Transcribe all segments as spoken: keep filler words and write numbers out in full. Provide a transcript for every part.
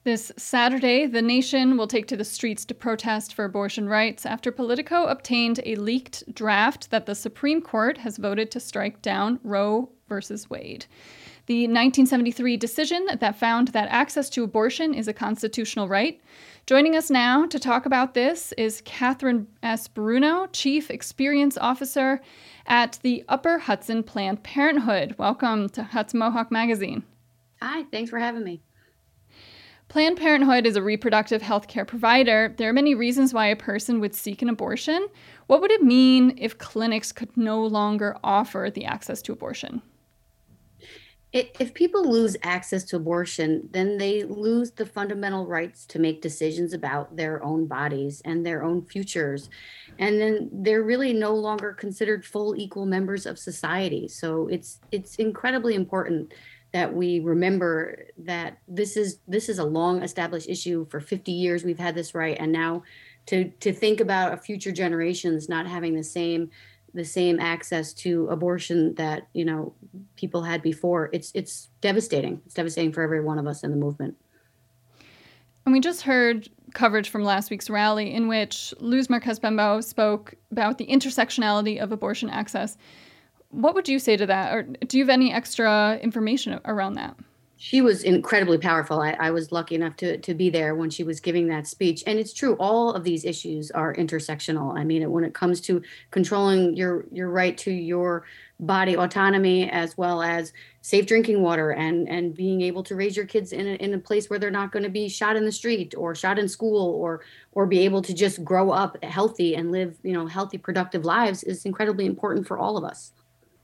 This Saturday, the nation will take to the streets to protest for abortion rights after Politico obtained a leaked draft that the Supreme Court has voted to strike down Roe versus Wade. The nineteen seventy-three decision that found that access to abortion is a constitutional right. Joining us now to talk about this is Catherine S. Bruno, Chief Experience Officer at the Upper Hudson Planned Parenthood. Welcome to Hudson Mohawk Magazine. Hi, thanks for having me. Planned Parenthood is a reproductive health care provider. There are many reasons why a person would seek an abortion. What would it mean if clinics could no longer offer the access to abortion? If people lose access to abortion, then they lose the fundamental rights to make decisions about their own bodies and their own futures. And then they're really no longer considered full equal members of society. So it's it's incredibly important that we remember that this is this is a long established issue. For fifty years we've had this right, and now to to think about a future generations not having the same the same access to abortion that you know people had before, it's it's devastating. It's devastating for every one of us in the movement. And we just heard coverage from last week's rally in which Luz Marquez Bembo spoke about the intersectionality of abortion access. What would you say to that? Or do you have any extra information around that? She was incredibly powerful. I, I was lucky enough to, to be there when she was giving that speech. And it's true, all of these issues are intersectional. I mean, when it comes to controlling your, your right to your body autonomy, as well as safe drinking water and, and being able to raise your kids in a, in a place where they're not going to be shot in the street or shot in school, or or be able to just grow up healthy and live, you know, healthy, productive lives is incredibly important for all of us.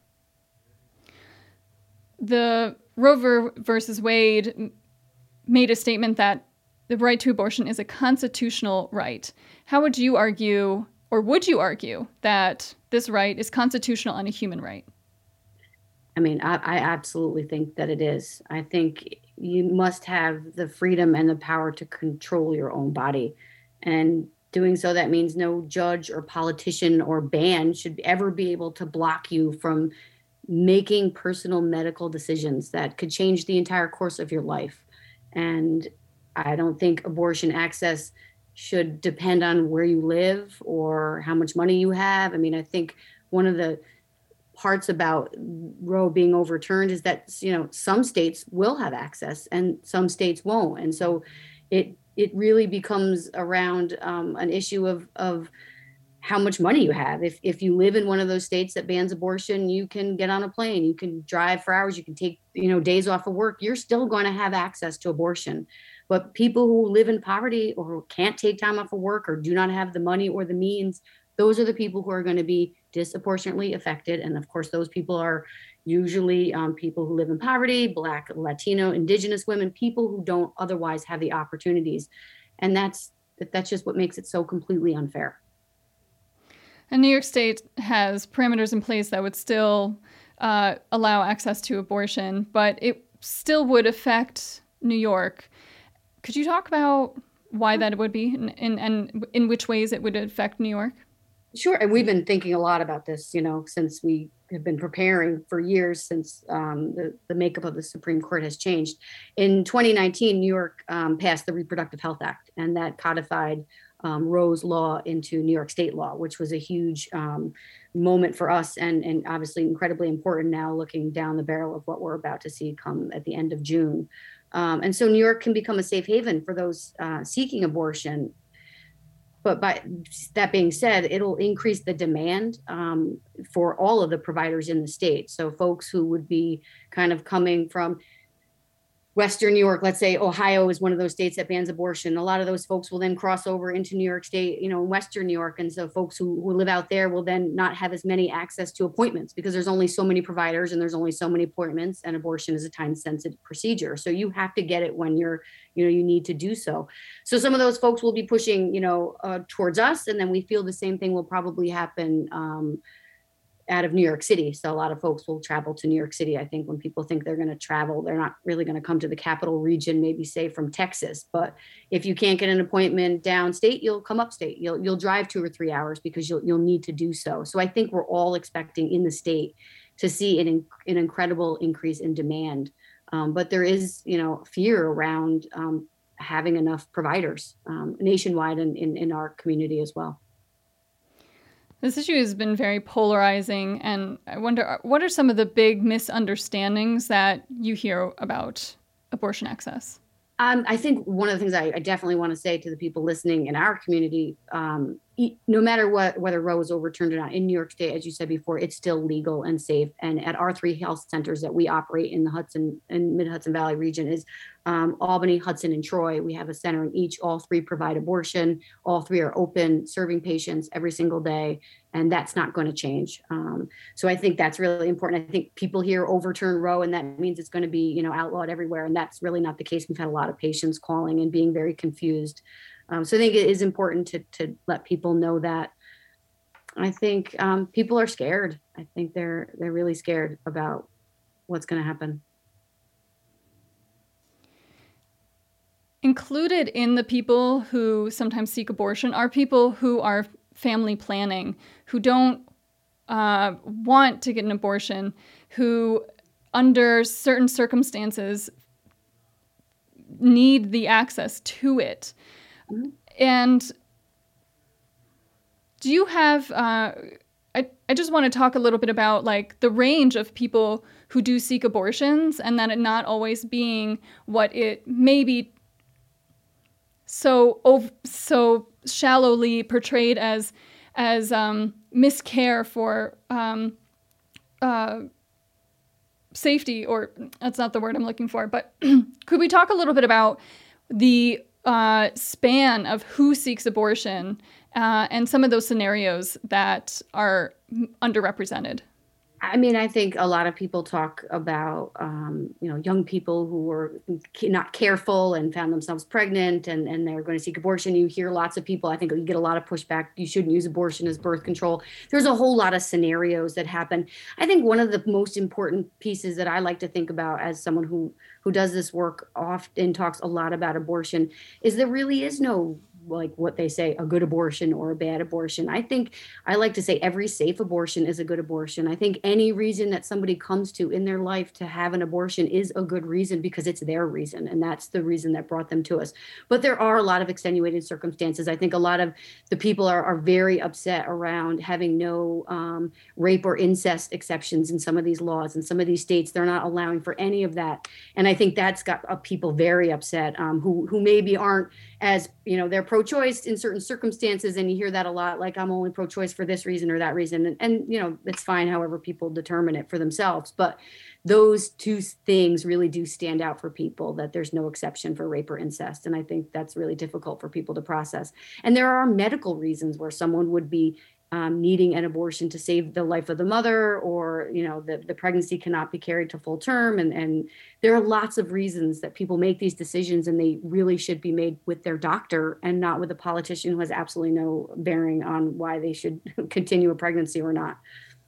The Roe versus Wade made a statement that the right to abortion is a constitutional right. How would you argue, or would you argue, that this right is constitutional and a human right? I mean, I, I absolutely think that it is. I think you must have the freedom and the power to control your own body. And doing so, that means no judge or politician or ban should ever be able to block you from making personal medical decisions that could change the entire course of your life. And I don't think abortion access should depend on where you live or how much money you have. I mean, I think one of the parts about Roe being overturned is that, you know, some states will have access and some states won't. And so it it really becomes around um, an issue of of how much money you have. If if you live in one of those states that bans abortion, you can get on a plane, you can drive for hours, you can take, you know, days off of work. You're still going to have access to abortion. But people who live in poverty or who can't take time off of work or do not have the money or the means, those are the people who are going to be disproportionately affected. And of course, those people are usually um, people who live in poverty, Black, Latino, Indigenous women, people who don't otherwise have the opportunities. And that's that's just what makes it so completely unfair. And New York State has parameters in place that would still uh, allow access to abortion, but it still would affect New York. Could you talk about why that would be and, and, and in which ways it would affect New York? Sure. And we've been thinking a lot about this, you know, since we have been preparing for years, since um, the, the makeup of the Supreme Court has changed. In twenty nineteen, New York um, passed the Reproductive Health Act, and that codified Um, Roe's law into New York state law, which was a huge um, moment for us, and, and obviously incredibly important now looking down the barrel of what we're about to see come at the end of June. Um, and so New York can become a safe haven for those uh, seeking abortion. But by that being said, it'll increase the demand um, for all of the providers in the state. So folks who would be kind of coming from Western New York, let's say Ohio is one of those states that bans abortion. A lot of those folks will then cross over into New York State, you know, Western New York. And so folks who, who live out there will then not have as many access to appointments because there's only so many providers and there's only so many appointments, and abortion is a time sensitive procedure. So you have to get it when you're, you know, you need to do so. So some of those folks will be pushing, you know, uh, towards us. And then we feel the same thing will probably happen um, out of New York City. So a lot of folks will travel to New York City. I think when people think they're going to travel, they're not really going to come to the capital region, maybe say from Texas. But if you can't get an appointment downstate, you'll come upstate. You'll you'll drive two or three hours because you'll you'll need to do so. So I think we're all expecting in the state to see an an incredible increase in demand. Um, but there is, you know, fear around um, having enough providers um, nationwide and in, in our community as well. This issue has been very polarizing, and I wonder, what are some of the big misunderstandings that you hear about abortion access? Um, I think one of the things I, I definitely want to say to the people listening in our community, um, no matter what, whether Roe is overturned or not, in New York State, as you said before, it's still legal and safe. And at our three health centers that we operate in the Hudson and Mid Hudson Valley region is um, Albany, Hudson, and Troy. We have a center in each. All three provide abortion. All three are open, serving patients every single day. And that's not going to change. Um, so I think that's really important. I think people here overturn Roe, and that means it's going to be, you know, outlawed everywhere. And that's really not the case. We've had a lot of patients calling and being very confused. Um, so I think it is important to to let people know that. I think um, people are scared. I think they're they're really scared about what's going to happen. Included in the people who sometimes seek abortion are people who are family planning, who don't uh, want to get an abortion, who under certain circumstances need the access to it. Mm-hmm. And do you have, uh, I, I just want to talk a little bit about like the range of people who do seek abortions, and that it not always being what it may be so ov- so shallowly portrayed as as um, miscare for um, uh, safety, or that's not the word I'm looking for, but could we talk a little bit about the uh, span of who seeks abortion uh, and some of those scenarios that are underrepresented? I mean, I think a lot of people talk about, um, you know, young people who were not careful and found themselves pregnant and, and they're going to seek abortion. You hear lots of people, I think you get a lot of pushback. You shouldn't use abortion as birth control. There's a whole lot of scenarios that happen. I think one of the most important pieces that I like to think about as someone who, who does this work often talks a lot about abortion is there really is no like what they say, a good abortion or a bad abortion. I think I like to say every safe abortion is a good abortion. I think any reason that somebody comes to in their life to have an abortion is a good reason because it's their reason. And that's the reason that brought them to us. But there are a lot of extenuating circumstances. I think a lot of the people are, are very upset around having no um, rape or incest exceptions in some of these laws. In some of these states, they're not allowing for any of that. And I think that's got uh, people very upset um, who, who maybe aren't as, you know, they're pro-choice in certain circumstances. And you hear that a lot, like I'm only pro-choice for this reason or that reason. And, and, you know, it's fine however people determine it for themselves. But those two things really do stand out for people, that there's no exception for rape or incest. And I think that's really difficult for people to process. And there are medical reasons where someone would be Um, needing an abortion to save the life of the mother, or, you know, the, the pregnancy cannot be carried to full term. And, and there are lots of reasons that people make these decisions, and they really should be made with their doctor and not with a politician who has absolutely no bearing on why they should continue a pregnancy or not.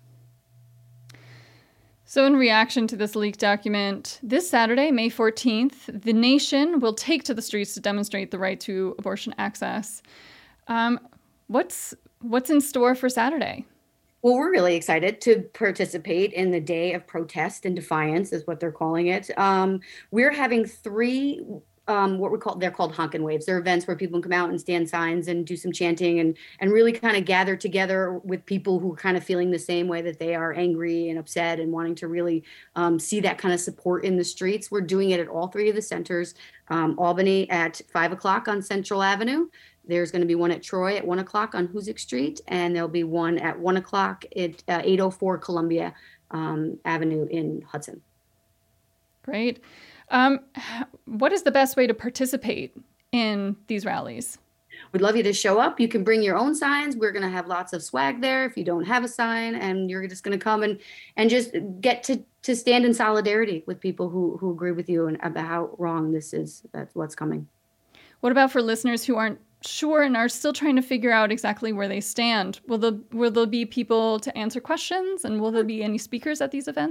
So in reaction to this leaked document, this Saturday, May fourteenth, the nation will take to the streets to demonstrate the right to abortion access. Um, what's What's in store for Saturday? Well, we're really excited to participate in the Day of Protest and Defiance, is what they're calling it. Um, we're having three, um, what we call, they're called honkin' waves. They're events where people can come out and stand signs and do some chanting and and really kind of gather together with people who are kind of feeling the same way that they are, angry and upset and wanting to really um, see that kind of support in the streets. We're doing it at all three of the centers. Um, Albany at five o'clock on Central Avenue. There's going to be one at Troy at one o'clock on Hoosick Street, and there'll be one at one o'clock at uh, eight oh four Columbia um, Avenue in Hudson. Great. Um, what is the best way to participate in these rallies? We'd love you to show up. You can bring your own signs. We're going to have lots of swag there if you don't have a sign, and you're just going to come and and just get to to stand in solidarity with people who who agree with you and about how wrong this is. That's what's coming. What about for listeners who aren't sure and are still trying to figure out exactly where they stand? Will there, will there be people to answer questions, and will there be any speakers at these events?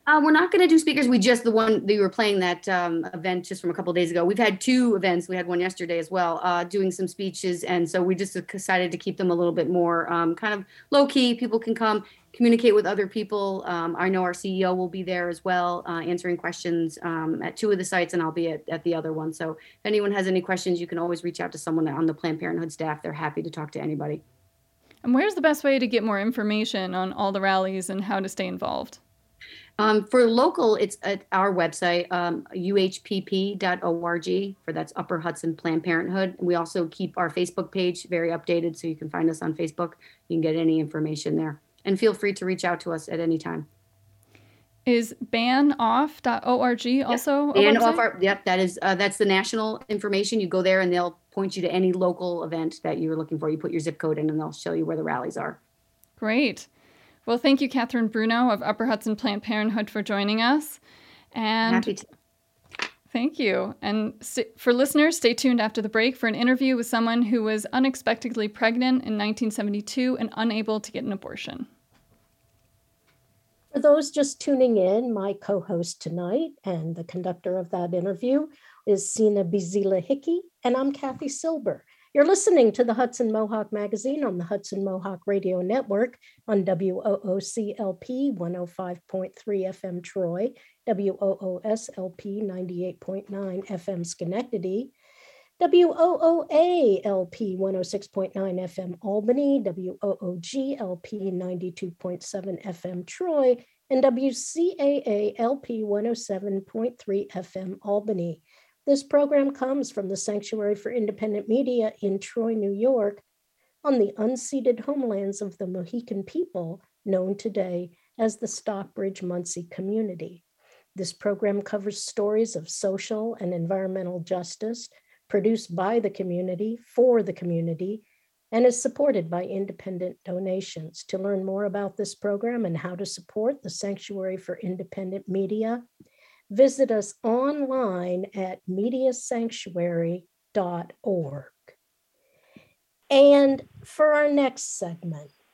Uh, we're not going to do speakers. We just, the one that you were playing that um, event just from a couple of days ago. We've had two events. We had one yesterday as well, uh, doing some speeches. And so we just decided to keep them a little bit more um, kind of low key. People can come communicate with other people. Um, I know our C E O will be there as well, uh, answering questions um, at two of the sites, and I'll be at, at the other one. So if anyone has any questions, you can always reach out to someone on the Planned Parenthood staff. They're happy to talk to anybody. And where's the best way to get more information on all the rallies and how to stay involved? Um, for local, it's at our website, um, U H P P dot org, for that's Upper Hudson Planned Parenthood. We also keep our Facebook page very updated, so you can find us on Facebook. You can get any information there. And feel free to reach out to us at any time. Is ban off dot org also yep. a ban website? off our, yep, that is, uh, that's the national information. You go there and they'll point you to any local event that you're looking for. You put your zip code in and they'll show you where the rallies are. Great. Well, thank you, Catherine Bruno of Upper Hudson Planned Parenthood, for joining us. And happy to. Thank you. And st- for listeners, stay tuned after the break for an interview with someone who was unexpectedly pregnant in nineteen seventy-two and unable to get an abortion. For those just tuning in, my co-host tonight and the conductor of that interview is Sina Bizila Hickey, and I'm Kathy Silber. You're listening to the Hudson Mohawk Magazine on the Hudson Mohawk Radio Network on W O O C L P one oh five point three F M Troy, W O O S L P ninety-eight point nine F M Schenectady, W O O A L P one oh six point nine F M Albany, W O O G L P ninety-two point seven F M Troy, and W C A A L P one oh seven point three F M Albany. This program comes from the Sanctuary for Independent Media in Troy, New York, on the unceded homelands of the Mohican people, known today as the Stockbridge-Munsee community. This program covers stories of social and environmental justice produced by the community for the community and is supported by independent donations. To learn more about this program and how to support the Sanctuary for Independent Media, visit us online at media sanctuary dot org. And for our next segment,